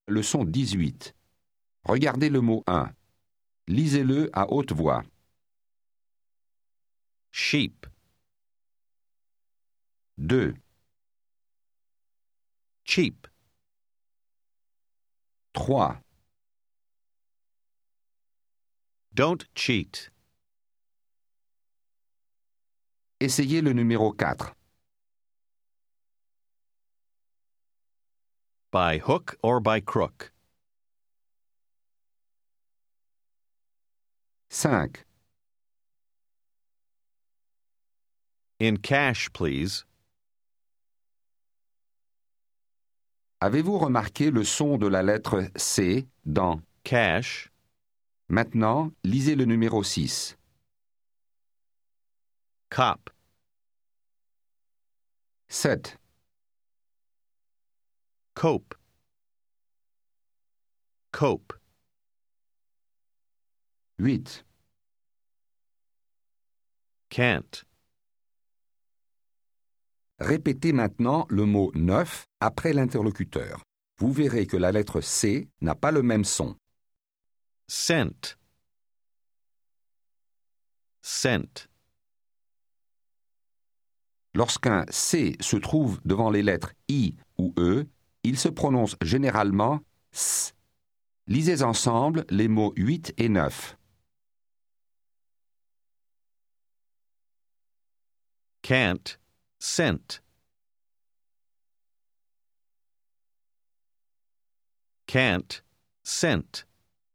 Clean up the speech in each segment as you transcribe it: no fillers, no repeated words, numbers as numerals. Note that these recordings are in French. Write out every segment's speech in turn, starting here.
Leçon 18. Regardez le mot 1. Lisez-le à haute voix. sheep, 2, cheap, 3, don't cheat, essayez le numéro 4. by hook or by crook, 5, in cash, please. Avez-vous remarqué le son de la lettre C dans Cash, Maintenant, lisez le numéro 6. cop, 7, cope, cope, 8, can't. Répétez maintenant le mot 9 après l'interlocuteur. Vous verrez que la lettre C n'a pas le même son. Scent, scent, Lorsqu'un C se trouve devant les lettres I ou E, il se prononce généralement S. Lisez ensemble les mots 8 et 9. can't, scent, can't, scent,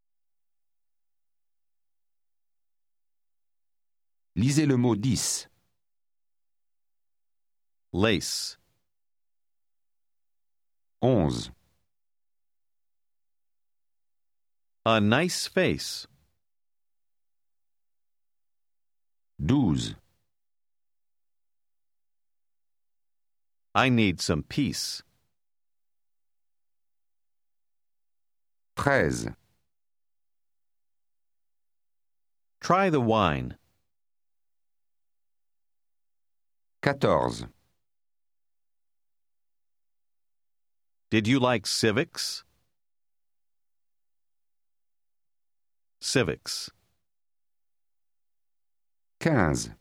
Lisez le mot 10. lace, 11, a nice face, 12, I need some peace, 13, try the wine, 14, did you like civics? Civics, 15,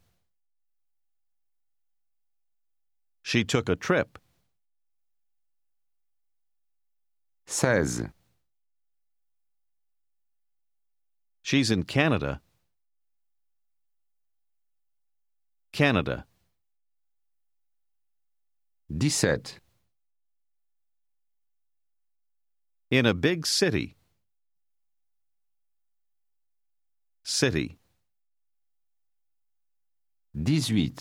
she took a trip, 16, she's in Canada, Canada, 17, in a big city, city, 18,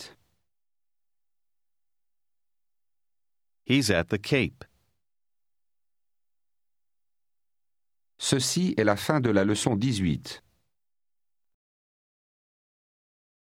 he's at the Cape. Ceci est la fin de la leçon 18.